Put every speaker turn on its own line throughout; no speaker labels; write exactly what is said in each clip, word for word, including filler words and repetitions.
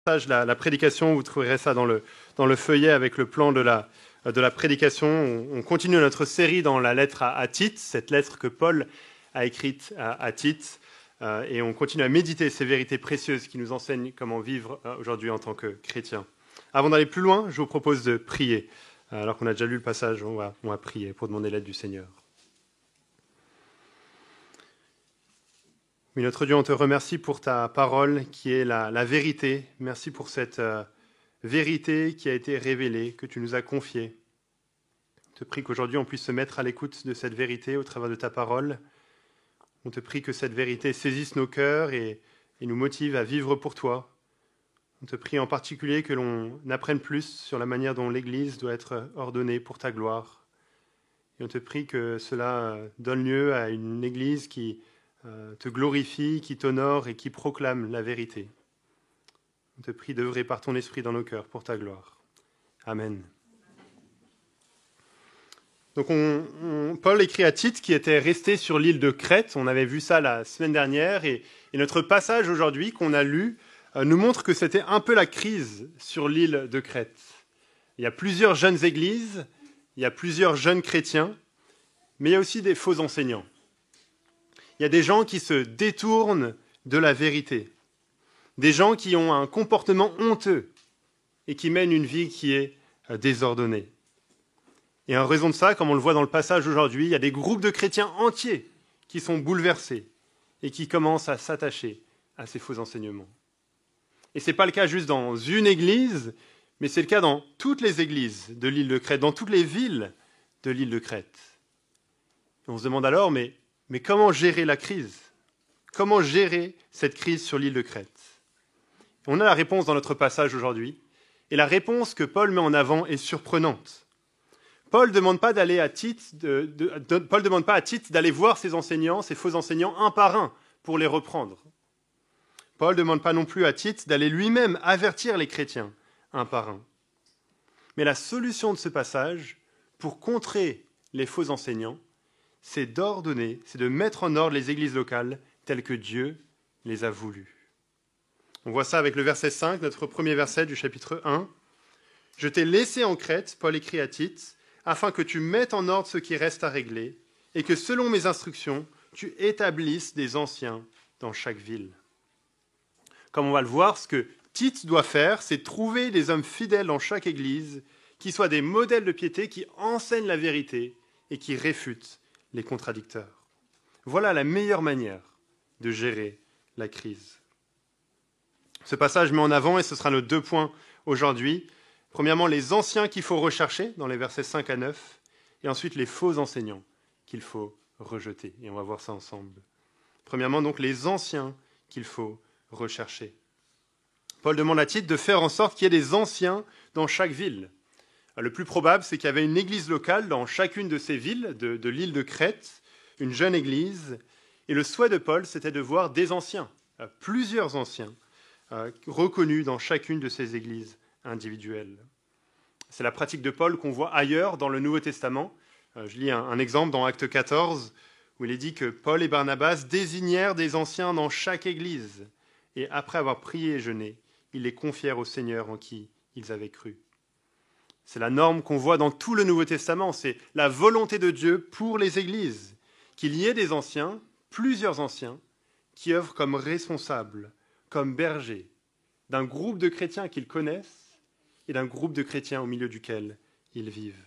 La, la prédication, vous trouverez ça dans le, dans le feuillet avec le plan de la, de la prédication. On, on continue notre série dans la lettre à, à Tite, cette lettre que Paul a écrite à, à Tite, euh, et on continue à méditer ces vérités précieuses qui nous enseignent comment vivre euh, aujourd'hui en tant que chrétiens. Avant d'aller plus loin, je vous propose de prier. Alors qu'on a déjà lu le passage, on va, on va prier pour demander l'aide du Seigneur. Oui, notre Dieu, on te remercie pour ta parole qui est la, la vérité. Merci pour cette euh, vérité qui a été révélée, que tu nous as confiée. On te prie qu'aujourd'hui on puisse se mettre à l'écoute de cette vérité au travers de ta parole. On te prie que cette vérité saisisse nos cœurs et, et nous motive à vivre pour toi. On te prie en particulier que l'on apprenne plus sur la manière dont l'Église doit être ordonnée pour ta gloire. Et on te prie que cela donne lieu à une Église qui te glorifie, qui t'honore et qui proclame la vérité. On te prie d'œuvrer par ton esprit dans nos cœurs pour ta gloire. Amen. Donc on, on, Paul écrit à Tite qui était resté sur l'île de Crète. On avait vu ça la semaine dernière. Et, et notre passage aujourd'hui qu'on a lu euh, nous montre que c'était un peu la crise sur l'île de Crète. Il y a plusieurs jeunes églises, il y a plusieurs jeunes chrétiens, mais il y a aussi des faux enseignants. Il y a des gens qui se détournent de la vérité, des gens qui ont un comportement honteux et qui mènent une vie qui est désordonnée. Et en raison de ça, comme on le voit dans le passage aujourd'hui, il y a des groupes de chrétiens entiers qui sont bouleversés et qui commencent à s'attacher à ces faux enseignements. Et ce n'est pas le cas juste dans une église, mais c'est le cas dans toutes les églises de l'île de Crète, dans toutes les villes de l'île de Crète. Et on se demande alors, mais Mais comment gérer la crise ? Comment gérer cette crise sur l'île de Crète ? On a la réponse dans notre passage aujourd'hui, et la réponse que Paul met en avant est surprenante. Paul ne demande pas d'aller à Tite, de, de, de, Paul demande pas à Tite d'aller voir ses enseignants, ses faux enseignants, un par un, pour les reprendre. Paul ne demande pas non plus à Tite d'aller lui-même avertir les chrétiens, un par un. Mais la solution de ce passage, pour contrer les faux enseignants, c'est d'ordonner, c'est de mettre en ordre les églises locales telles que Dieu les a voulues. On voit ça avec le verset cinq, notre premier verset du chapitre un. « Je t'ai laissé en Crète, Paul écrit à Tite, afin que tu mettes en ordre ce qui reste à régler, et que selon mes instructions, tu établisses des anciens dans chaque ville. » Comme on va le voir, ce que Tite doit faire, c'est trouver des hommes fidèles dans chaque église, qui soient des modèles de piété, qui enseignent la vérité et qui réfutent les contradicteurs. Voilà la meilleure manière de gérer la crise. Ce passage met en avant, et ce sera nos deux points aujourd'hui, premièrement les anciens qu'il faut rechercher, dans les versets cinq à neuf, et ensuite les faux enseignants qu'il faut rejeter. Et on va voir ça ensemble. Premièrement, donc, les anciens qu'il faut rechercher. Paul demande à Tite de faire en sorte qu'il y ait des anciens dans chaque ville. Le plus probable, c'est qu'il y avait une église locale dans chacune de ces villes de, de l'île de Crète, une jeune église, et le souhait de Paul, c'était de voir des anciens, plusieurs anciens, euh, reconnus dans chacune de ces églises individuelles. C'est la pratique de Paul qu'on voit ailleurs dans le Nouveau Testament. Euh, je lis un, un exemple dans Acte quatorze, où il est dit que Paul et Barnabas désignèrent des anciens dans chaque église, et après avoir prié et jeûné, ils les confièrent au Seigneur en qui ils avaient cru. C'est la norme qu'on voit dans tout le Nouveau Testament, c'est la volonté de Dieu pour les églises, qu'il y ait des anciens, plusieurs anciens, qui œuvrent comme responsables, comme bergers, d'un groupe de chrétiens qu'ils connaissent et d'un groupe de chrétiens au milieu duquel ils vivent.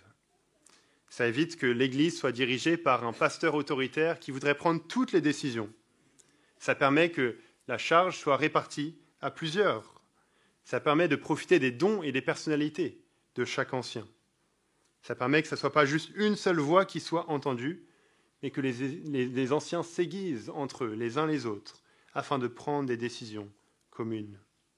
Ça évite que l'Église soit dirigée par un pasteur autoritaire qui voudrait prendre toutes les décisions. Ça permet que la charge soit répartie à plusieurs. Ça permet de profiter des dons et des personnalités de chaque ancien. Ça permet que ce ne soit pas juste une seule voix qui soit entendue, mais que les, les, les anciens s'aiguisent entre eux, les uns les autres, afin de prendre des décisions communes.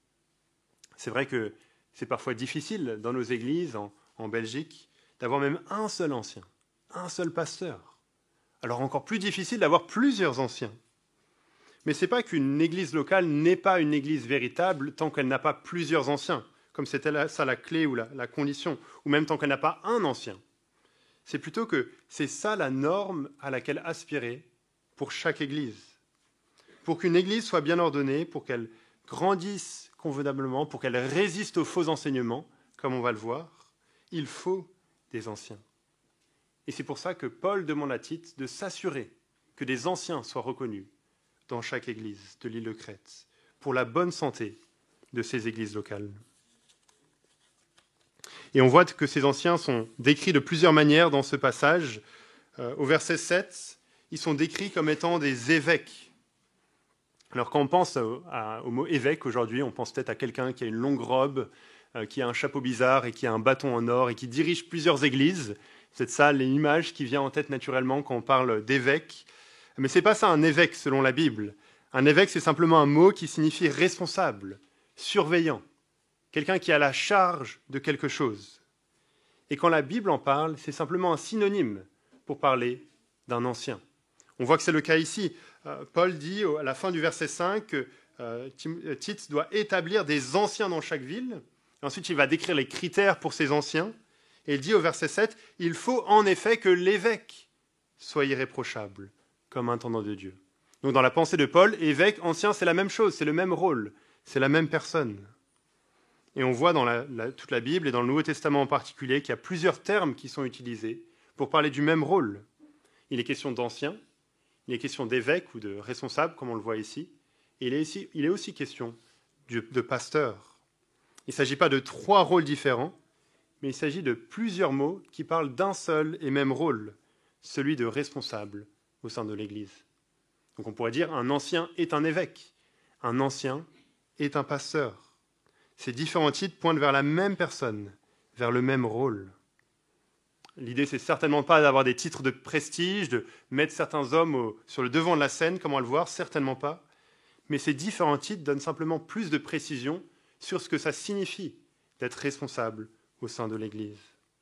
C'est vrai que c'est parfois difficile dans nos églises, en, en Belgique, d'avoir même un seul ancien, un seul pasteur. Alors encore plus difficile d'avoir plusieurs anciens. Mais ce n'est pas qu'une église locale n'est pas une église véritable tant qu'elle n'a pas plusieurs anciens, comme c'était ça la clé ou la, la condition, ou même tant qu'elle n'a pas un ancien. C'est plutôt que c'est ça la norme à laquelle aspirer pour chaque église. Pour qu'une église soit bien ordonnée, pour qu'elle grandisse convenablement, pour qu'elle résiste aux faux enseignements, comme on va le voir, il faut des anciens. Et c'est pour ça que Paul demande à Tite de s'assurer que des anciens soient reconnus dans chaque église de l'île de Crète, pour la bonne santé de ces églises locales. Et on voit que ces anciens sont décrits de plusieurs manières dans ce passage. Euh, au verset sept, ils sont décrits comme étant des évêques. Alors quand on pense au, à, au mot évêque aujourd'hui, on pense peut-être à quelqu'un qui a une longue robe, euh, qui a un chapeau bizarre et qui a un bâton en or et qui dirige plusieurs églises. C'est ça l'image qui vient en tête naturellement quand on parle d'évêque. Mais ce n'est pas ça un évêque selon la Bible. Un évêque, c'est simplement un mot qui signifie responsable, surveillant, quelqu'un qui a la charge de quelque chose. Et quand la Bible en parle, c'est simplement un synonyme pour parler d'un ancien. On voit que c'est le cas ici. Euh, Paul dit à la fin du verset cinq que euh, Tite doit établir des anciens dans chaque ville. Et ensuite, il va décrire les critères pour ces anciens. Et il dit au verset sept, « Il faut en effet que l'évêque soit irréprochable, comme intendant de Dieu. » Donc dans la pensée de Paul, évêque, ancien, c'est la même chose, c'est le même rôle, c'est la même personne. Et on voit dans la, la, toute la Bible et dans le Nouveau Testament en particulier qu'il y a plusieurs termes qui sont utilisés pour parler du même rôle. Il est question d'ancien, il est question d'évêque ou de responsable, comme on le voit ici, et il est, ici, il est aussi question de, de pasteur. Il ne s'agit pas de trois rôles différents, mais il s'agit de plusieurs mots qui parlent d'un seul et même rôle, celui de responsable au sein de l'Église. Donc on pourrait dire un ancien est un évêque, un ancien est un pasteur. Ces différents titres pointent vers la même personne, vers le même rôle. L'idée, c'est certainement pas d'avoir des titres de prestige, de mettre certains hommes au, sur le devant de la scène, comme on va le voir, certainement pas. Mais ces différents titres donnent simplement plus de précision sur ce que ça signifie d'être responsable au sein de l'Église.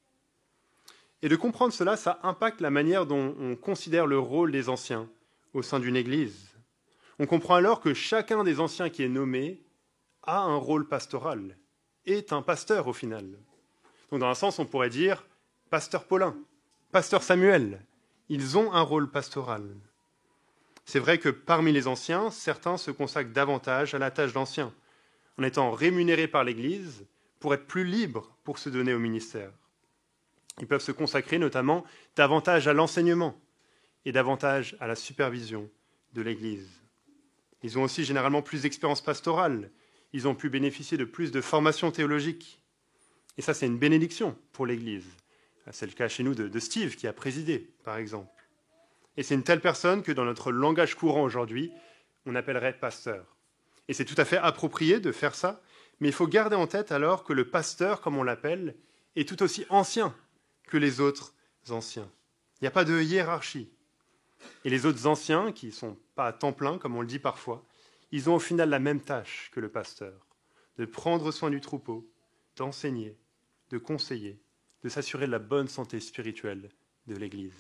Et de comprendre cela, ça impacte la manière dont on considère le rôle des anciens au sein d'une Église. On comprend alors que chacun des anciens qui est nommé a un rôle pastoral, est un pasteur au final. Donc dans un sens, on pourrait dire pasteur Paulin, pasteur Samuel, ils ont un rôle pastoral. C'est vrai que parmi les anciens, certains se consacrent davantage à la tâche d'ancien, en étant rémunérés par l'Église pour être plus libres pour se donner au ministère. Ils peuvent se consacrer notamment davantage à l'enseignement et davantage à la supervision de l'Église. Ils ont aussi généralement plus d'expérience pastorale, ils ont pu bénéficier de plus de formation théologique. Et ça, c'est une bénédiction pour l'Église. C'est le cas chez nous de, de Steve, qui a présidé, par exemple. Et c'est une telle personne que dans notre langage courant aujourd'hui, on appellerait pasteur. Et c'est tout à fait approprié de faire ça, mais il faut garder en tête alors que le pasteur, comme on l'appelle, est tout aussi ancien que les autres anciens. Il n'y a pas de hiérarchie. Et les autres anciens, qui ne sont pas à temps plein, comme on le dit parfois, ils ont au final la même tâche que le pasteur, de prendre soin du troupeau, d'enseigner, de conseiller, de s'assurer de la bonne santé spirituelle de l'Église.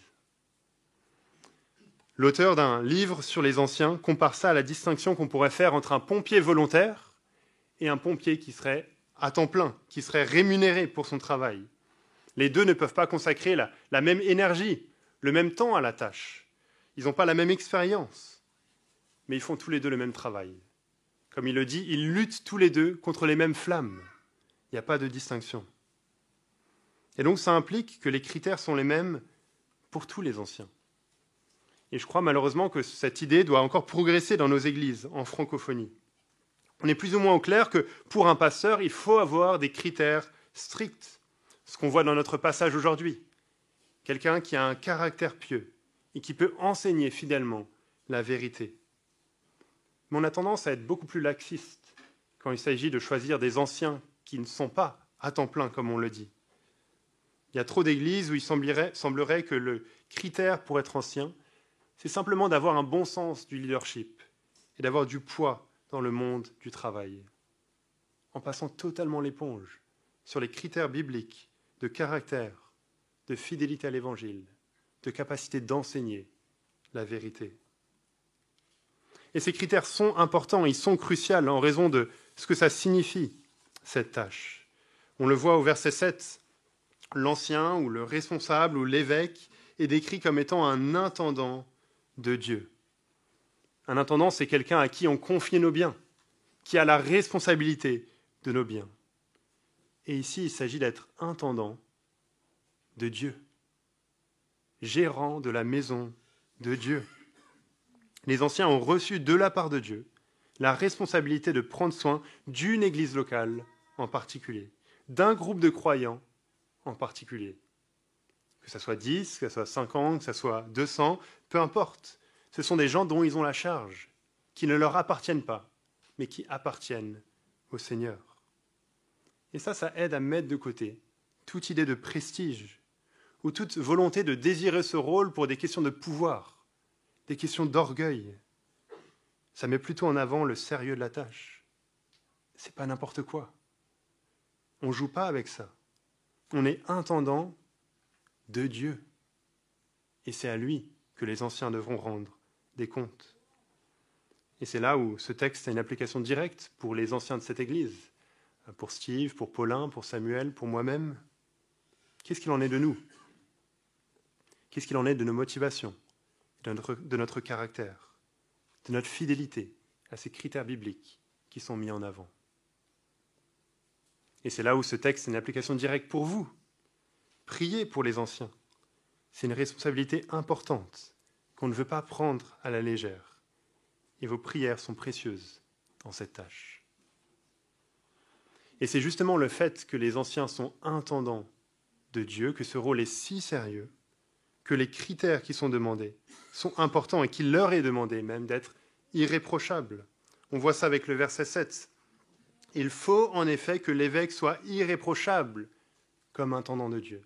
L'auteur d'un livre sur les anciens compare ça à la distinction qu'on pourrait faire entre un pompier volontaire et un pompier qui serait à temps plein, qui serait rémunéré pour son travail. Les deux ne peuvent pas consacrer la, la même énergie, le même temps à la tâche. Ils n'ont pas la même expérience, mais ils font tous les deux le même travail. Comme il le dit, ils luttent tous les deux contre les mêmes flammes. Il n'y a pas de distinction. Et donc ça implique que les critères sont les mêmes pour tous les anciens. Et je crois malheureusement que cette idée doit encore progresser dans nos églises en francophonie. On est plus ou moins au clair que pour un pasteur, il faut avoir des critères stricts. Ce qu'on voit dans notre passage aujourd'hui. Quelqu'un qui a un caractère pieux et qui peut enseigner fidèlement la vérité. Mais on a tendance à être beaucoup plus laxiste quand il s'agit de choisir des anciens qui ne sont pas à temps plein, comme on le dit. Il y a trop d'églises où il semblerait, semblerait que le critère pour être ancien, c'est simplement d'avoir un bon sens du leadership et d'avoir du poids dans le monde du travail, en passant totalement l'éponge sur les critères bibliques de caractère, de fidélité à l'Évangile, de capacité d'enseigner la vérité. Et ces critères sont importants, ils sont cruciaux en raison de ce que ça signifie, cette tâche. On le voit au verset sept, l'ancien ou le responsable ou l'évêque est décrit comme étant un intendant de Dieu. Un intendant, c'est quelqu'un à qui on confie nos biens, qui a la responsabilité de nos biens. Et ici, il s'agit d'être intendant de Dieu, gérant de la maison de Dieu. Les anciens ont reçu de la part de Dieu la responsabilité de prendre soin d'une église locale en particulier, d'un groupe de croyants en particulier. Que ce soit dix, que ce soit cinquante, que ce soit deux cents, peu importe. Ce sont des gens dont ils ont la charge, qui ne leur appartiennent pas, mais qui appartiennent au Seigneur. Et ça, ça aide à mettre de côté toute idée de prestige ou toute volonté de désirer ce rôle pour des questions de pouvoir, des questions d'orgueil. Ça met plutôt en avant le sérieux de la tâche. C'est pas n'importe quoi. On ne joue pas avec ça. On est intendant de Dieu. Et c'est à lui que les anciens devront rendre des comptes. Et c'est là où ce texte a une application directe pour les anciens de cette Église, pour Steve, pour Paulin, pour Samuel, pour moi-même. Qu'est-ce qu'il en est de nous? Qu'est-ce qu'il en est de nos motivations, de notre, de notre caractère, de notre fidélité à ces critères bibliques qui sont mis en avant? Et c'est là où ce texte a une application directe pour vous. Priez pour les anciens. C'est une responsabilité importante qu'on ne veut pas prendre à la légère. Et vos prières sont précieuses dans cette tâche. Et c'est justement le fait que les anciens sont intendants de Dieu, que ce rôle est si sérieux, que les critères qui sont demandés sont importants et qu'il leur est demandé même d'être irréprochables. On voit ça avec le verset sept. Il faut en effet que l'évêque soit irréprochable comme intendant de Dieu.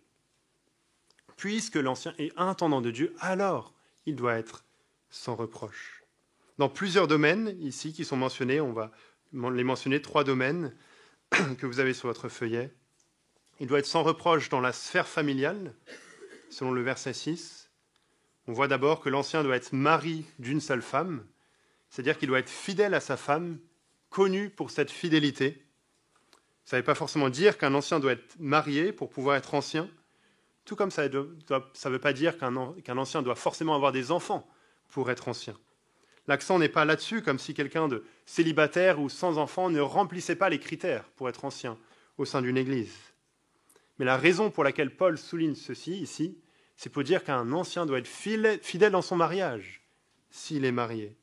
Puisque l'ancien est intendant de Dieu, alors il doit être sans reproche. Dans plusieurs domaines ici qui sont mentionnés, on va les mentionner, trois domaines que vous avez sur votre feuillet. Il doit être sans reproche dans la sphère familiale, selon le verset six. On voit d'abord que l'ancien doit être mari d'une seule femme, c'est-à-dire qu'il doit être fidèle à sa femme, connu pour cette fidélité. Ça ne veut pas forcément dire qu'un ancien doit être marié pour pouvoir être ancien, tout comme ça ne veut pas dire qu'un, qu'un ancien doit forcément avoir des enfants pour être ancien. L'accent n'est pas là-dessus, comme si quelqu'un de célibataire ou sans enfant ne remplissait pas les critères pour être ancien au sein d'une église. Mais la raison pour laquelle Paul souligne ceci ici, c'est pour dire qu'un ancien doit être fidèle dans son mariage, s'il est marié.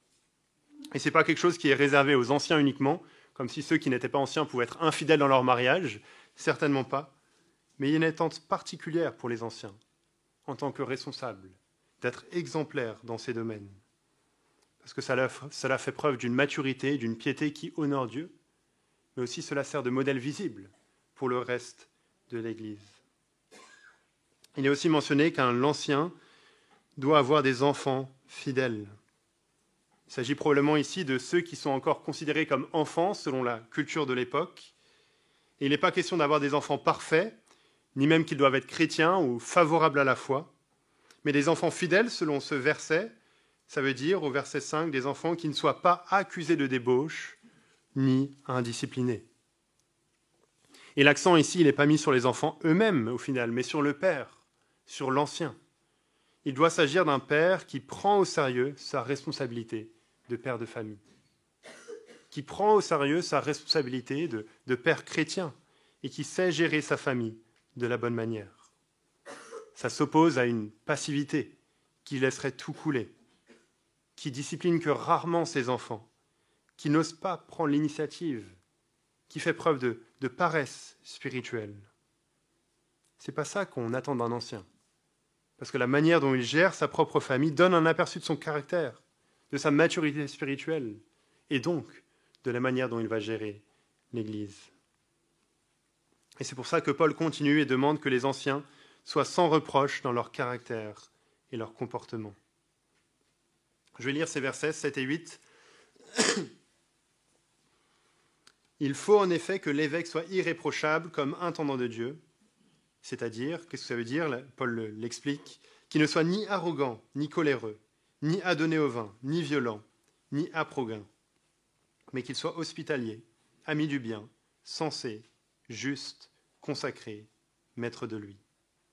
Et ce n'est pas quelque chose qui est réservé aux anciens uniquement, comme si ceux qui n'étaient pas anciens pouvaient être infidèles dans leur mariage, certainement pas. Mais il y a une attente particulière pour les anciens, en tant que responsables, d'être exemplaires dans ces domaines. Parce que cela, cela fait preuve d'une maturité, d'une piété qui honore Dieu, mais aussi cela sert de modèle visible pour le reste de l'Église. Il est aussi mentionné qu'un ancien doit avoir des enfants fidèles. Il s'agit probablement ici de ceux qui sont encore considérés comme enfants selon la culture de l'époque. Et il n'est pas question d'avoir des enfants parfaits, ni même qu'ils doivent être chrétiens ou favorables à la foi, mais des enfants fidèles selon ce verset. Ça veut dire, au verset cinq, des enfants qui ne soient pas accusés de débauche ni indisciplinés. Et l'accent ici, il n'est pas mis sur les enfants eux-mêmes, au final, mais sur le père, sur l'ancien. Il doit s'agir d'un père qui prend au sérieux sa responsabilité de père de famille, qui prend au sérieux sa responsabilité de, de père chrétien et qui sait gérer sa famille de la bonne manière. Ça s'oppose à une passivité qui laisserait tout couler, qui discipline que rarement ses enfants, qui n'ose pas prendre l'initiative, qui fait preuve de, de paresse spirituelle. C'est pas ça qu'on attend d'un ancien. Parce que la manière dont il gère sa propre famille donne un aperçu de son caractère, de sa maturité spirituelle, et donc de la manière dont il va gérer l'Église. Et c'est pour ça que Paul continue et demande que les anciens soient sans reproche dans leur caractère et leur comportement. Je vais lire ces versets sept et huit. Il faut en effet que l'évêque soit irréprochable comme intendant de Dieu, c'est-à-dire, qu'est-ce que ça veut dire? Paul l'explique, qu'il ne soit ni arrogant, ni coléreux, ni adonné au vin, ni violent, ni aprogain, mais qu'il soit hospitalier, ami du bien, sensé, juste, consacré, maître de lui.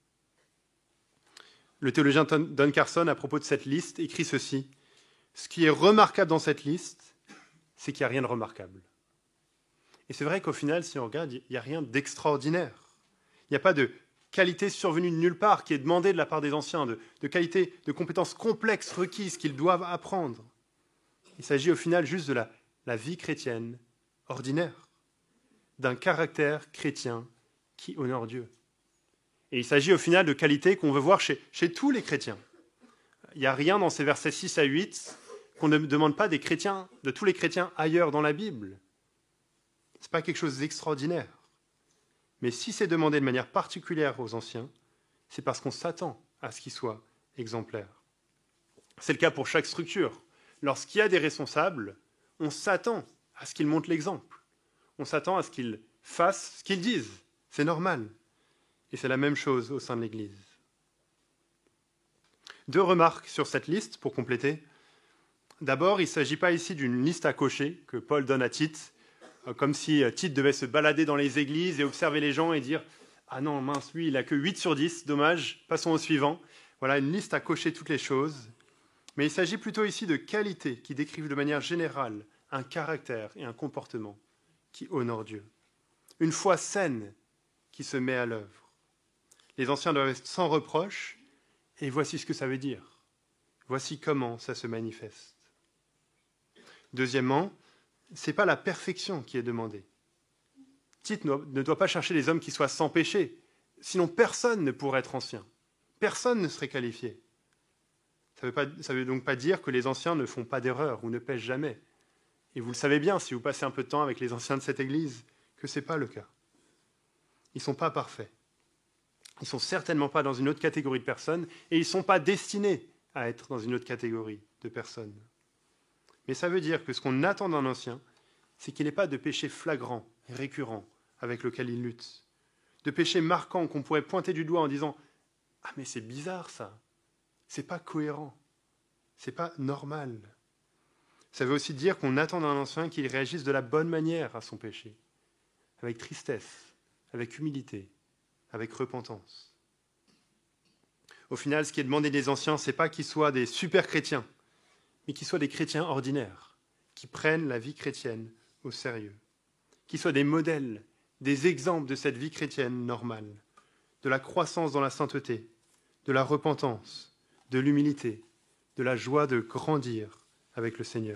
Le théologien Don Carson, à propos de cette liste, écrit ceci. Ce qui est remarquable dans cette liste, c'est qu'il n'y a rien de remarquable. Et c'est vrai qu'au final, si on regarde, il n'y a rien d'extraordinaire. Il n'y a pas de qualité survenue de nulle part qui est demandée de la part des anciens, de, de qualité, de compétences complexes requises qu'ils doivent apprendre. Il s'agit au final juste de la, la vie chrétienne ordinaire, d'un caractère chrétien qui honore Dieu. Et il s'agit au final de qualités qu'on veut voir chez, chez tous les chrétiens. Il n'y a rien dans ces versets six à huit qu'on ne demande pas des chrétiens, de tous les chrétiens ailleurs dans la Bible. Ce n'est pas quelque chose d'extraordinaire. Mais si c'est demandé de manière particulière aux anciens, c'est parce qu'on s'attend à ce qu'ils soient exemplaires. C'est le cas pour chaque structure. Lorsqu'il y a des responsables, on s'attend à ce qu'ils montrent l'exemple. On s'attend à ce qu'ils fassent ce qu'ils disent. C'est normal. Et c'est la même chose au sein de l'Église. Deux remarques sur cette liste pour compléter. D'abord, il ne s'agit pas ici d'une liste à cocher que Paul donne à Tite, comme si Tite devait se balader dans les églises et observer les gens et dire « Ah non, mince, lui, il n'a que huit sur dix, dommage, passons au suivant. » Voilà, une liste à cocher toutes les choses. Mais il s'agit plutôt ici de qualités qui décrivent de manière générale un caractère et un comportement qui honorent Dieu. Une foi saine qui se met à l'œuvre. Les anciens doivent être sans reproche, et voici ce que ça veut dire. Voici comment ça se manifeste. Deuxièmement, ce n'est pas la perfection qui est demandée. Tite ne doit pas chercher des hommes qui soient sans péché, sinon personne ne pourrait être ancien. Personne ne serait qualifié. Ça ne veut donc pas dire que les anciens ne font pas d'erreur ou ne pêchent jamais. Et vous le savez bien, si vous passez un peu de temps avec les anciens de cette Église, que ce n'est pas le cas. Ils ne sont pas parfaits. Ils ne sont certainement pas dans une autre catégorie de personnes et ils ne sont pas destinés à être dans une autre catégorie de personnes. Mais ça veut dire que ce qu'on attend d'un ancien, c'est qu'il n'ait pas de péché flagrant et récurrent avec lequel il lutte. De péché marquant qu'on pourrait pointer du doigt en disant « Ah mais c'est bizarre ça, c'est pas cohérent, c'est pas normal ». Ça veut aussi dire qu'on attend d'un ancien qu'il réagisse de la bonne manière à son péché, avec tristesse, avec humilité, avec repentance. Au final, ce qui est demandé des anciens, ce n'est pas qu'ils soient des super chrétiens, mais qu'ils soient des chrétiens ordinaires, qui prennent la vie chrétienne au sérieux, qu'ils soient des modèles, des exemples de cette vie chrétienne normale, de la croissance dans la sainteté, de la repentance, de l'humilité, de la joie de grandir avec le Seigneur.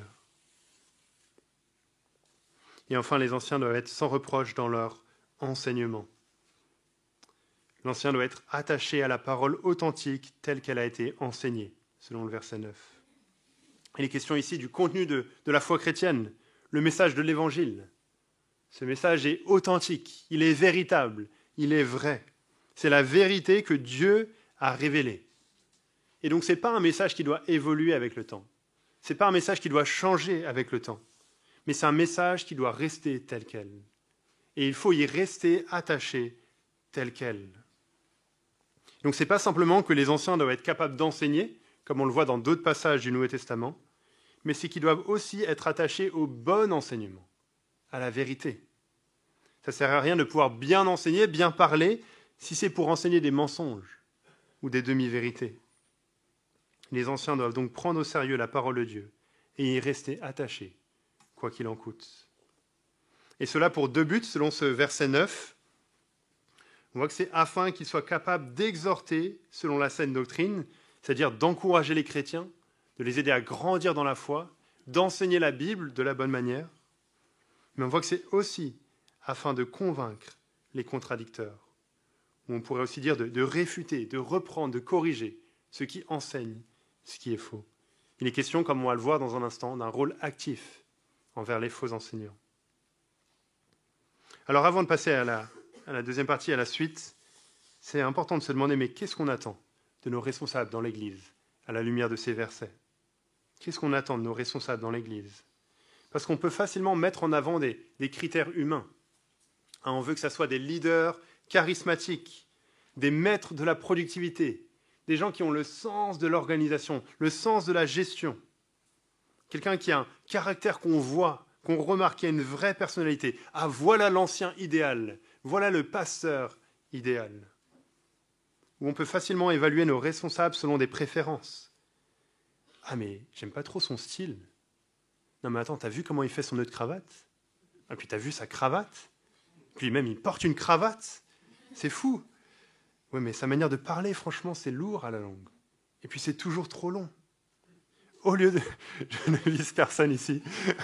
Et enfin, les anciens doivent être sans reproche dans leur enseignement. L'ancien doit être attaché à la parole authentique telle qu'elle a été enseignée, selon le verset neuf. Il est question ici du contenu de, de la foi chrétienne, le message de l'Évangile. Ce message est authentique, il est véritable, il est vrai. C'est la vérité que Dieu a révélée. Et donc ce n'est pas un message qui doit évoluer avec le temps. Ce n'est pas un message qui doit changer avec le temps. Mais c'est un message qui doit rester tel quel. Et il faut y rester attaché tel quel. Donc ce n'est pas simplement que les anciens doivent être capables d'enseigner, comme on le voit dans d'autres passages du Nouveau Testament, mais c'est qu'ils doivent aussi être attachés au bon enseignement, à la vérité. Ça ne sert à rien de pouvoir bien enseigner, bien parler, si c'est pour enseigner des mensonges ou des demi-vérités. Les anciens doivent donc prendre au sérieux la parole de Dieu et y rester attachés, quoi qu'il en coûte. Et cela pour deux buts, selon ce verset neuf. On voit que c'est afin qu'ils soient capables d'exhorter, selon la saine doctrine, c'est-à-dire d'encourager les chrétiens, de les aider à grandir dans la foi, d'enseigner la Bible de la bonne manière. Mais on voit que c'est aussi afin de convaincre les contradicteurs. Ou on pourrait aussi dire de, de réfuter, de reprendre, de corriger ceux qui enseignent ce qui est faux. Il est question, comme on va le voir dans un instant, d'un rôle actif envers les faux enseignants. Alors avant de passer à la, à la deuxième partie, à la suite, c'est important de se demander, mais qu'est-ce qu'on attend de nos responsables dans l'Église, à la lumière de ces versets? Qu'est-ce qu'on attend de nos responsables dans l'Église? Parce qu'on peut facilement mettre en avant des, des critères humains. Hein, on veut que ce soit des leaders charismatiques, des maîtres de la productivité, des gens qui ont le sens de l'organisation, le sens de la gestion. Quelqu'un qui a un caractère qu'on voit, qu'on remarque, qui a une vraie personnalité. Ah, voilà l'ancien idéal, voilà le pasteur idéal. Où on peut facilement évaluer nos responsables selon des préférences. Ah, mais j'aime pas trop son style. Non mais attends, t'as vu comment il fait son nœud de cravate? Ah puis t'as vu sa cravate? Puis même il porte une cravate? C'est fou. Oui mais sa manière de parler, franchement, c'est lourd à la langue. Et puis c'est toujours trop long. Au lieu de... Je ne vise personne ici.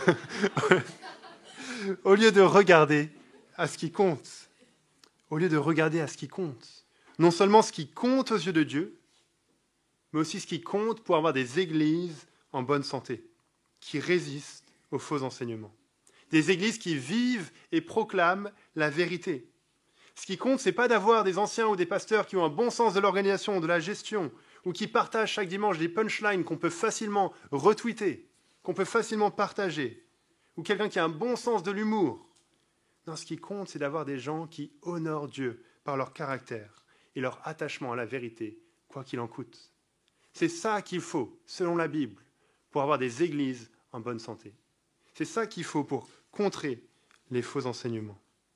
Au lieu de regarder à ce qui compte, au lieu de regarder à ce qui compte, non seulement ce qui compte aux yeux de Dieu, mais aussi ce qui compte pour avoir des églises en bonne santé, qui résistent aux faux enseignements. Des églises qui vivent et proclament la vérité. Ce qui compte, ce n'est pas d'avoir des anciens ou des pasteurs qui ont un bon sens de l'organisation, de la gestion, ou qui partagent chaque dimanche des punchlines qu'on peut facilement retweeter, qu'on peut facilement partager, ou quelqu'un qui a un bon sens de l'humour. Non, ce qui compte, c'est d'avoir des gens qui honorent Dieu par leur caractère et leur attachement à la vérité, quoi qu'il en coûte. C'est ça qu'il faut, selon la Bible, pour avoir des églises en bonne santé. C'est ça qu'il faut pour contrer les faux enseignements.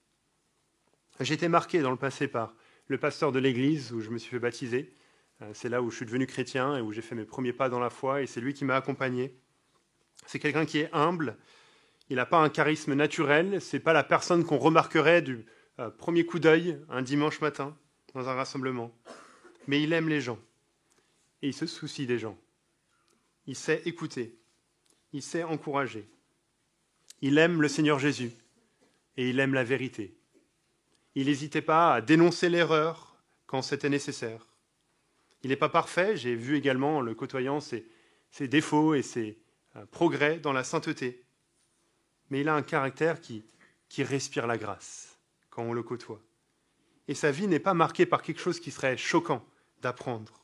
J'ai été marqué dans le passé par le pasteur de l'église où je me suis fait baptiser. C'est là où je suis devenu chrétien et où j'ai fait mes premiers pas dans la foi, et c'est lui qui m'a accompagné. C'est quelqu'un qui est humble. Il n'a pas un charisme naturel. Ce n'est pas la personne qu'on remarquerait du euh, premier coup d'œil un dimanche matin dans un rassemblement. Mais il aime les gens. Et il se soucie des gens. Il sait écouter. Il sait encourager. Il aime le Seigneur Jésus. Et il aime la vérité. Il n'hésitait pas à dénoncer l'erreur quand c'était nécessaire. Il n'est pas parfait. J'ai vu également, en le côtoyant, ses, ses défauts et ses euh, progrès dans la sainteté. Mais il a un caractère qui, qui respire la grâce quand on le côtoie. Et sa vie n'est pas marquée par quelque chose qui serait choquant d'apprendre.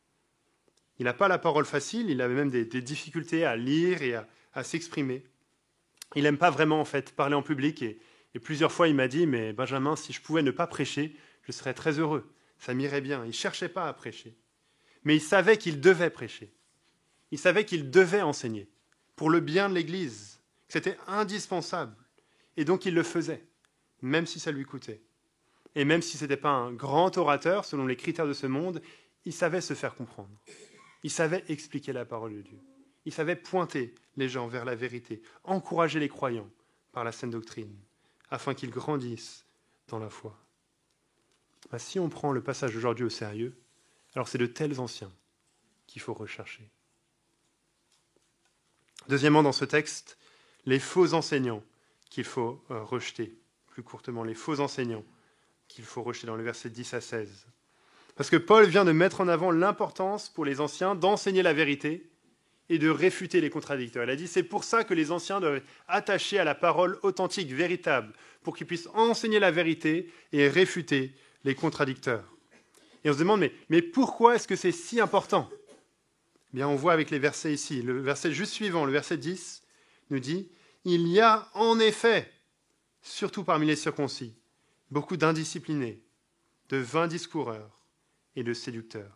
Il n'a pas la parole facile, il avait même des, des difficultés à lire et à, à s'exprimer. Il n'aime pas vraiment en fait parler en public et, et plusieurs fois il m'a dit « Mais Benjamin, si je pouvais ne pas prêcher, je serais très heureux, ça m'irait bien. » Il ne cherchait pas à prêcher. Mais il savait qu'il devait prêcher. Il savait qu'il devait enseigner pour le bien de l'Église. C'était indispensable. Et donc il le faisait, même si ça lui coûtait. Et même si ce n'était pas un grand orateur, selon les critères de ce monde, il savait se faire comprendre. Il savait expliquer la parole de Dieu. Il savait pointer les gens vers la vérité, encourager les croyants par la saine doctrine, afin qu'ils grandissent dans la foi. Ben, si on prend le passage d'aujourd'hui au sérieux, alors c'est de tels anciens qu'il faut rechercher. Deuxièmement, dans ce texte, les faux enseignants qu'il faut euh, rejeter. Plus courtement, les faux enseignants qu'il faut rejeter dans le verset dix à seize. Parce que Paul vient de mettre en avant l'importance pour les anciens d'enseigner la vérité et de réfuter les contradicteurs. Il a dit, c'est pour ça que les anciens doivent être attachés à la parole authentique, véritable, pour qu'ils puissent enseigner la vérité et réfuter les contradicteurs. Et on se demande, mais, mais pourquoi est-ce que c'est si important ? Eh bien, on voit avec les versets ici. Le verset juste suivant, le verset dix, nous dit, il y a en effet, surtout parmi les circoncis, beaucoup d'indisciplinés, de vains discoureurs et de séducteurs.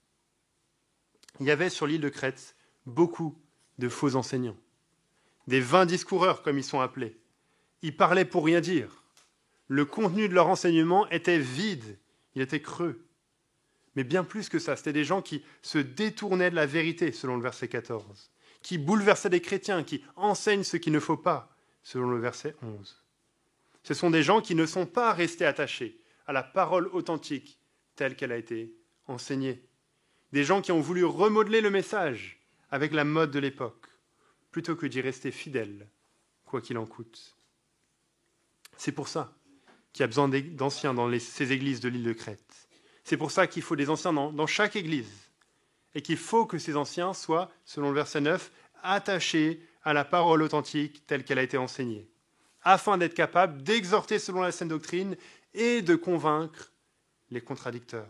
Il y avait sur l'île de Crète beaucoup de faux enseignants, des vains discoureurs comme ils sont appelés. Ils parlaient pour rien dire. Le contenu de leur enseignement était vide, il était creux. Mais bien plus que ça, c'était des gens qui se détournaient de la vérité, selon le verset quatorze, qui bouleversaient les chrétiens, qui enseignent ce qu'il ne faut pas, selon le verset onze. Ce sont des gens qui ne sont pas restés attachés à la parole authentique telle qu'elle a été enseignée. Des gens qui ont voulu remodeler le message avec la mode de l'époque, plutôt que d'y rester fidèles, quoi qu'il en coûte. C'est pour ça qu'il y a besoin d'anciens dans les, ces églises de l'île de Crète. C'est pour ça qu'il faut des anciens dans, dans chaque église. Et qu'il faut que ces anciens soient, selon le verset neuf, attachés à la parole authentique telle qu'elle a été enseignée, afin d'être capables d'exhorter selon la saine doctrine et de convaincre les contradicteurs.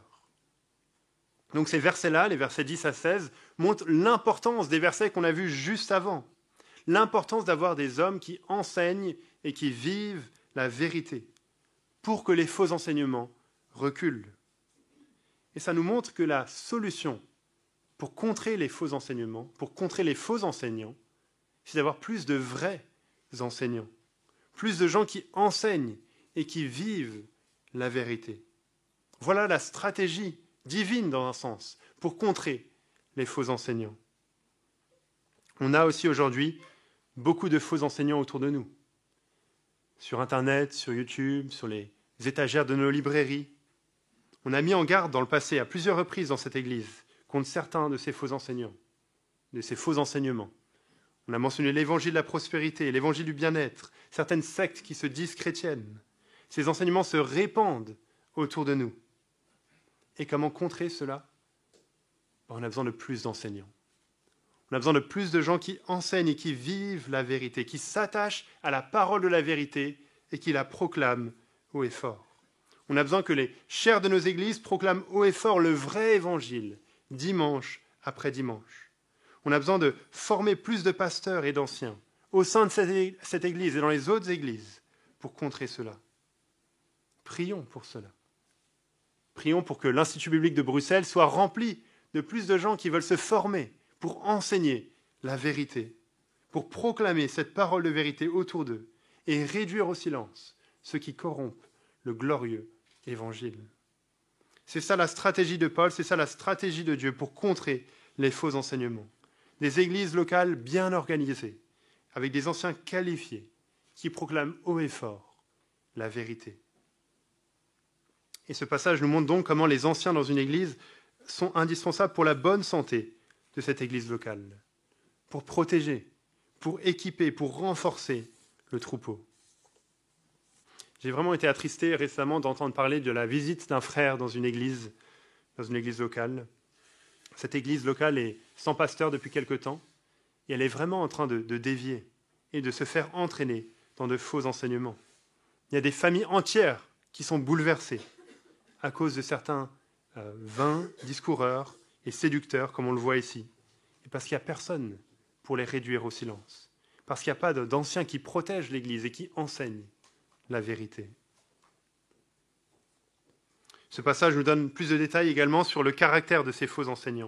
Donc ces versets-là, les versets dix à seize, montrent l'importance des versets qu'on a vus juste avant. L'importance d'avoir des hommes qui enseignent et qui vivent la vérité pour que les faux enseignements reculent. Et ça nous montre que la solution pour contrer les faux enseignements, pour contrer les faux enseignants, c'est d'avoir plus de vrais enseignants, plus de gens qui enseignent et qui vivent la vérité. Voilà la stratégie divine, dans un sens, pour contrer les faux enseignants. On a aussi aujourd'hui beaucoup de faux enseignants autour de nous. Sur Internet, sur YouTube, sur les étagères de nos librairies. On a mis en garde dans le passé, à plusieurs reprises dans cette Église, contre certains de ces faux enseignants, de ces faux enseignements. On a mentionné l'évangile de la prospérité, l'évangile du bien-être, certaines sectes qui se disent chrétiennes. Ces enseignements se répandent autour de nous. Et comment contrer cela? On a besoin de plus d'enseignants. On a besoin de plus de gens qui enseignent et qui vivent la vérité, qui s'attachent à la parole de la vérité et qui la proclament haut et fort. On a besoin que les chairs de nos églises proclament haut et fort le vrai évangile, dimanche après dimanche. On a besoin de former plus de pasteurs et d'anciens au sein de cette église et dans les autres églises pour contrer cela. Prions pour cela. Prions pour que l'Institut biblique de Bruxelles soit rempli de plus de gens qui veulent se former pour enseigner la vérité, pour proclamer cette parole de vérité autour d'eux et réduire au silence ceux qui corrompent le glorieux évangile. C'est ça la stratégie de Paul, c'est ça la stratégie de Dieu pour contrer les faux enseignements. Des églises locales bien organisées, avec des anciens qualifiés qui proclament haut et fort la vérité. Et ce passage nous montre donc comment les anciens dans une église sont indispensables pour la bonne santé de cette église locale, pour protéger, pour équiper, pour renforcer le troupeau. J'ai vraiment été attristé récemment d'entendre parler de la visite d'un frère dans une église, dans une église locale. Cette église locale est sans pasteur depuis quelque temps et elle est vraiment en train de, de dévier et de se faire entraîner dans de faux enseignements. Il y a des familles entières qui sont bouleversées à cause de certains euh, vains discoureurs et séducteurs, comme on le voit ici, et parce qu'il n'y a personne pour les réduire au silence, parce qu'il n'y a pas d'anciens qui protègent l'Église et qui enseignent la vérité. Ce passage nous donne plus de détails également sur le caractère de ces faux enseignants.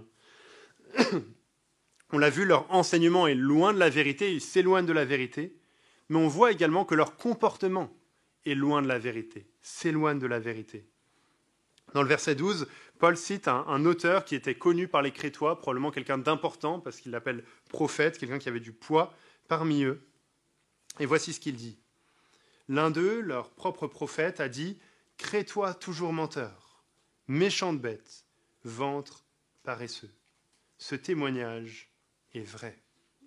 On l'a vu, leur enseignement est loin de la vérité, ils s'éloignent de la vérité, mais on voit également que leur comportement est loin de la vérité, s'éloigne de la vérité. Dans le verset douze, Paul cite un, un auteur qui était connu par les Crétois, probablement quelqu'un d'important, parce qu'il l'appelle prophète, quelqu'un qui avait du poids parmi eux. Et voici ce qu'il dit. L'un d'eux, leur propre prophète, a dit « Crétois toujours menteur, méchante bête, ventre paresseux. » Ce témoignage est vrai.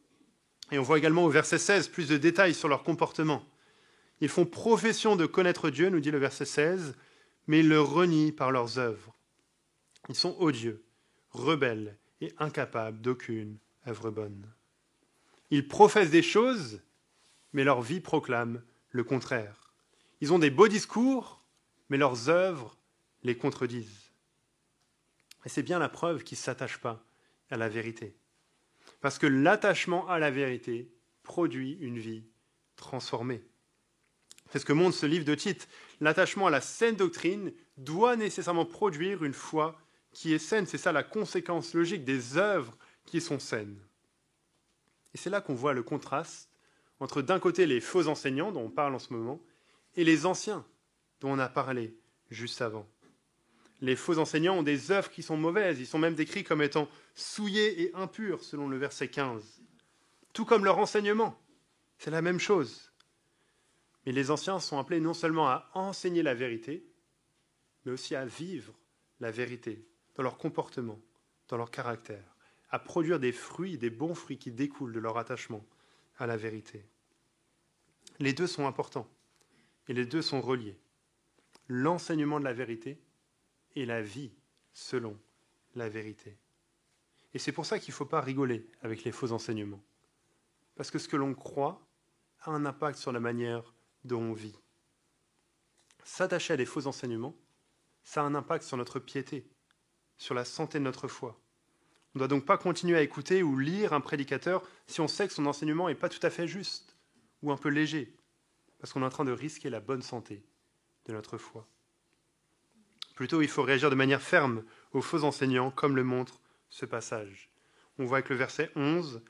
Et on voit également au verset seize plus de détails sur leur comportement. Ils font profession de connaître Dieu, nous dit le verset seize, mais ils le renient par leurs œuvres. Ils sont odieux, rebelles et incapables d'aucune œuvre bonne. Ils professent des choses, mais leur vie proclame le contraire. Ils ont des beaux discours, mais leurs œuvres les contredisent. Et c'est bien la preuve qu'ils ne s'attachent pas à la vérité. Parce que l'attachement à la vérité produit une vie transformée. C'est ce que montre ce livre de Tite. L'attachement à la saine doctrine doit nécessairement produire une foi qui est saine. C'est ça la conséquence logique des œuvres qui sont saines. Et c'est là qu'on voit le contraste entre d'un côté les faux enseignants dont on parle en ce moment et les anciens dont on a parlé juste avant. Les faux enseignants ont des œuvres qui sont mauvaises. Ils sont même décrits comme étant souillés et impurs selon le verset quinze. Tout comme leur enseignement. C'est la même chose. Mais les anciens sont appelés non seulement à enseigner la vérité, mais aussi à vivre la vérité dans leur comportement, dans leur caractère, à produire des fruits, des bons fruits qui découlent de leur attachement à la vérité. Les deux sont importants et les deux sont reliés. L'enseignement de la vérité et la vie selon la vérité. Et c'est pour ça qu'il ne faut pas rigoler avec les faux enseignements. Parce que ce que l'on croit a un impact sur la manière dont on vit. S'attacher à des faux enseignements, ça a un impact sur notre piété, sur la santé de notre foi. On ne doit donc pas continuer à écouter ou lire un prédicateur si on sait que son enseignement n'est pas tout à fait juste ou un peu léger, parce qu'on est en train de risquer la bonne santé de notre foi. Plutôt, il faut réagir de manière ferme aux faux enseignants, comme le montre ce passage. On voit avec le verset onze,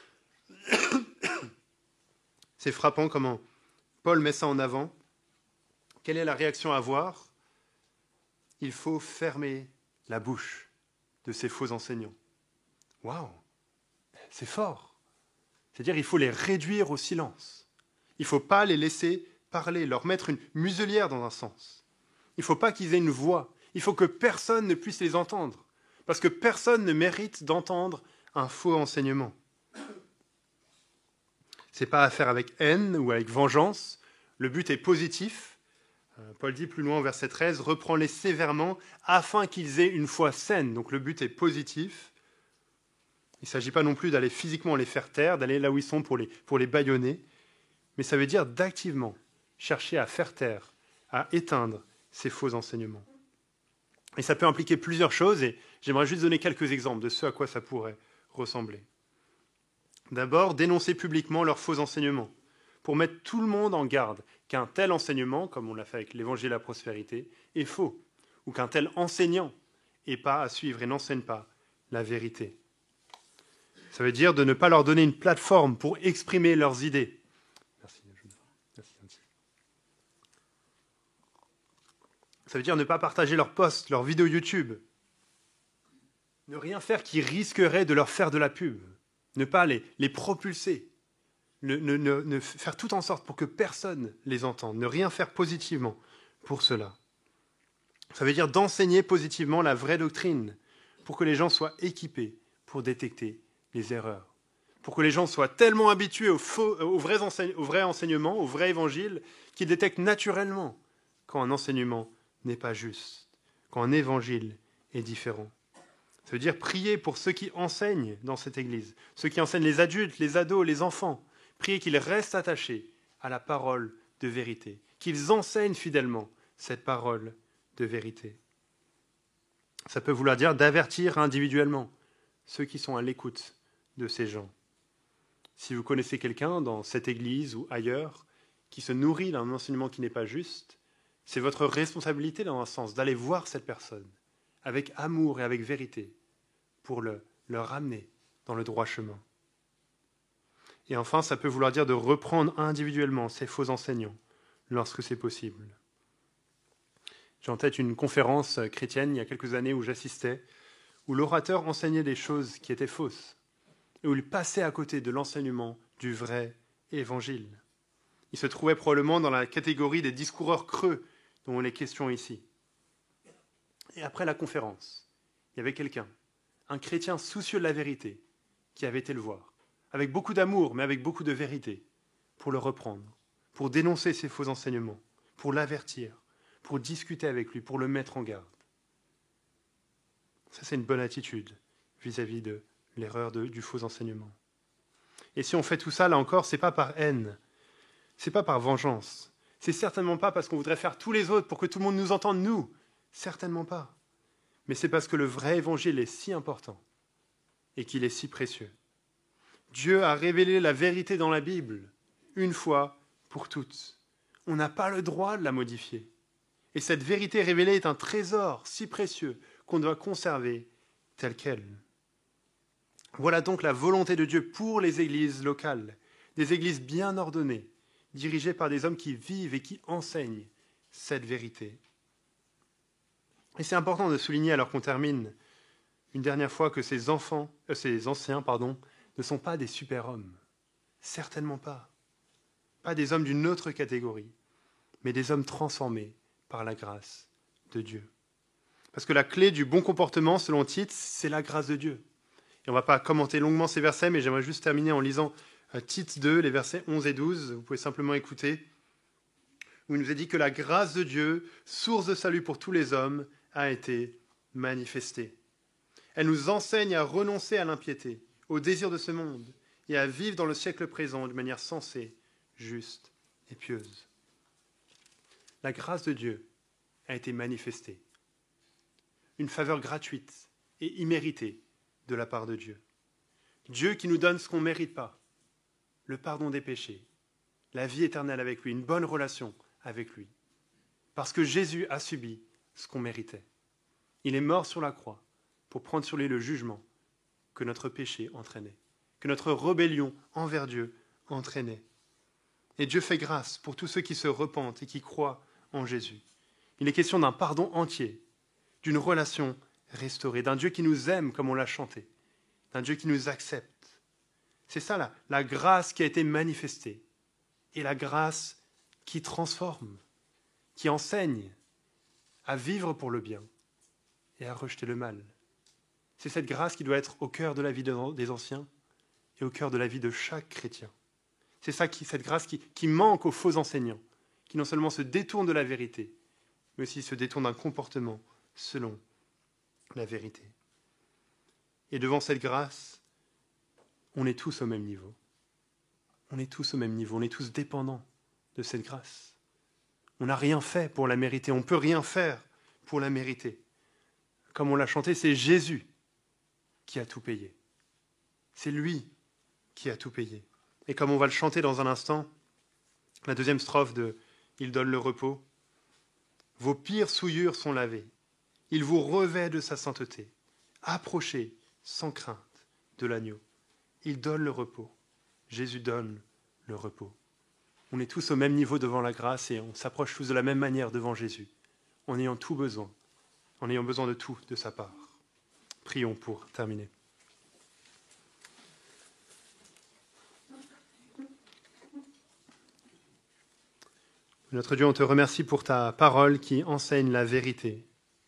c'est frappant comment Paul met ça en avant. Quelle est la réaction à avoir? Il faut fermer la bouche de ces faux enseignants. Waouh, c'est fort. C'est-à-dire il faut les réduire au silence. Il ne faut pas les laisser parler, leur mettre une muselière dans un sens. Il ne faut pas qu'ils aient une voix. Il faut que personne ne puisse les entendre. Parce que personne ne mérite d'entendre un faux enseignement. Ce n'est pas à faire avec haine ou avec vengeance. Le but est positif. Paul dit plus loin au verset treize, « Reprends-les sévèrement afin qu'ils aient une foi saine. » Donc le but est positif. Il ne s'agit pas non plus d'aller physiquement les faire taire, d'aller là où ils sont pour les, pour les bâillonner, mais ça veut dire d'activement chercher à faire taire, à éteindre ces faux enseignements. Et ça peut impliquer plusieurs choses, et j'aimerais juste donner quelques exemples de ce à quoi ça pourrait ressembler. D'abord, dénoncer publiquement leurs faux enseignements, pour mettre tout le monde en garde qu'un tel enseignement, comme on l'a fait avec l'Évangile de la prospérité, est faux, ou qu'un tel enseignant n'est pas à suivre et n'enseigne pas la vérité. Ça veut dire de ne pas leur donner une plateforme pour exprimer leurs idées. Merci. Merci. Ça veut dire ne pas partager leurs posts, leurs vidéos YouTube. Ne rien faire qui risquerait de leur faire de la pub. Ne pas les, les propulser. Ne, ne, ne, ne faire tout en sorte pour que personne les entende. Ne rien faire positivement pour cela. Ça veut dire d'enseigner positivement la vraie doctrine pour que les gens soient équipés pour détecter les erreurs, pour que les gens soient tellement habitués au, faux, au, vrai, enseigne, au vrai enseignement, au vrai évangile, qu'ils détectent naturellement quand un enseignement n'est pas juste, quand un évangile est différent. Ça veut dire prier pour ceux qui enseignent dans cette église, ceux qui enseignent les adultes, les ados, les enfants, prier qu'ils restent attachés à la parole de vérité, qu'ils enseignent fidèlement cette parole de vérité. Ça peut vouloir dire d'avertir individuellement ceux qui sont à l'écoute de ces gens. Si vous connaissez quelqu'un dans cette église ou ailleurs qui se nourrit d'un enseignement qui n'est pas juste, c'est votre responsabilité dans un sens d'aller voir cette personne avec amour et avec vérité pour le, le ramener dans le droit chemin. Et enfin, ça peut vouloir dire de reprendre individuellement ces faux enseignants lorsque c'est possible. J'ai en tête une conférence chrétienne il y a quelques années où j'assistais, où l'orateur enseignait des choses qui étaient fausses, et où il passait à côté de l'enseignement du vrai évangile. Il se trouvait probablement dans la catégorie des discoureurs creux dont il est question ici. Et après la conférence, il y avait quelqu'un, un chrétien soucieux de la vérité, qui avait été le voir, avec beaucoup d'amour, mais avec beaucoup de vérité, pour le reprendre, pour dénoncer ses faux enseignements, pour l'avertir, pour discuter avec lui, pour le mettre en garde. Ça, c'est une bonne attitude vis-à-vis de l'erreur de, du faux enseignement. Et si on fait tout ça, là encore, ce n'est pas par haine, ce n'est pas par vengeance, c'est certainement pas parce qu'on voudrait faire tous les autres pour que tout le monde nous entende, nous, certainement pas. Mais c'est parce que le vrai évangile est si important et qu'il est si précieux. Dieu a révélé la vérité dans la Bible, une fois pour toutes. On n'a pas le droit de la modifier. Et cette vérité révélée est un trésor si précieux qu'on doit conserver telle qu'elle. Voilà donc la volonté de Dieu pour les églises locales, des églises bien ordonnées, dirigées par des hommes qui vivent et qui enseignent cette vérité. Et c'est important de souligner, alors qu'on termine, une dernière fois, que ces enfants, euh, ces anciens, pardon, ne sont pas des super-hommes. Certainement pas. Pas des hommes d'une autre catégorie, mais des hommes transformés par la grâce de Dieu. Parce que la clé du bon comportement, selon Tite, c'est la grâce de Dieu. Et on ne va pas commenter longuement ces versets, mais j'aimerais juste terminer en lisant Tite deux, les versets onze et douze. Vous pouvez simplement écouter, où il nous est dit que la grâce de Dieu, source de salut pour tous les hommes, a été manifestée. Elle nous enseigne à renoncer à l'impiété, au désir de ce monde, et à vivre dans le siècle présent d'une manière sensée, juste et pieuse. La grâce de Dieu a été manifestée. Une faveur gratuite et imméritée de la part de Dieu. Dieu qui nous donne ce qu'on ne mérite pas, le pardon des péchés, la vie éternelle avec lui, une bonne relation avec lui. Parce que Jésus a subi ce qu'on méritait. Il est mort sur la croix pour prendre sur lui le jugement que notre péché entraînait, que notre rébellion envers Dieu entraînait. Et Dieu fait grâce pour tous ceux qui se repentent et qui croient en Jésus. Il est question d'un pardon entier, d'une relation restaurée, d'un Dieu qui nous aime comme on l'a chanté, d'un Dieu qui nous accepte. C'est ça la, la grâce qui a été manifestée. Et la grâce qui transforme, qui enseigne à vivre pour le bien et à rejeter le mal. C'est cette grâce qui doit être au cœur de la vie des anciens et au cœur de la vie de chaque chrétien. C'est ça qui, cette grâce qui, qui manque aux faux enseignants, qui non seulement se détournent de la vérité, mais aussi se détournent d'un comportement selon la vérité. Et devant cette grâce, on est tous au même niveau. On est tous au même niveau, on est tous dépendants de cette grâce. On n'a rien fait pour la mériter, on ne peut rien faire pour la mériter. Comme on l'a chanté, c'est Jésus qui a tout payé. C'est lui qui a tout payé. Et comme on va le chanter dans un instant, la deuxième strophe de « Il donne le repos », « Vos pires souillures sont lavées, il vous revêt de sa sainteté. Approchez sans crainte de l'agneau. Il donne le repos. Jésus donne le repos. » On est tous au même niveau devant la grâce et on s'approche tous de la même manière devant Jésus, en ayant tout besoin, en ayant besoin de tout de sa part. Prions pour terminer. Notre Dieu, on te remercie pour ta parole qui enseigne la vérité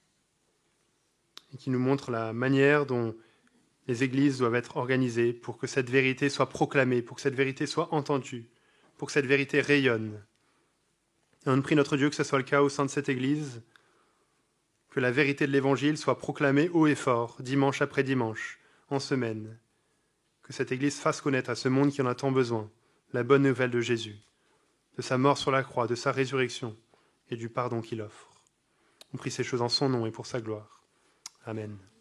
et qui nous montre la manière dont les églises doivent être organisées pour que cette vérité soit proclamée, pour que cette vérité soit entendue, pour que cette vérité rayonne. Et on prie notre Dieu que ce soit le cas au sein de cette église, que la vérité de l'Évangile soit proclamée haut et fort, dimanche après dimanche, en semaine, que cette église fasse connaître à ce monde qui en a tant besoin la bonne nouvelle de Jésus, de sa mort sur la croix, de sa résurrection et du pardon qu'il offre. On prie ces choses en son nom et pour sa gloire. Amen.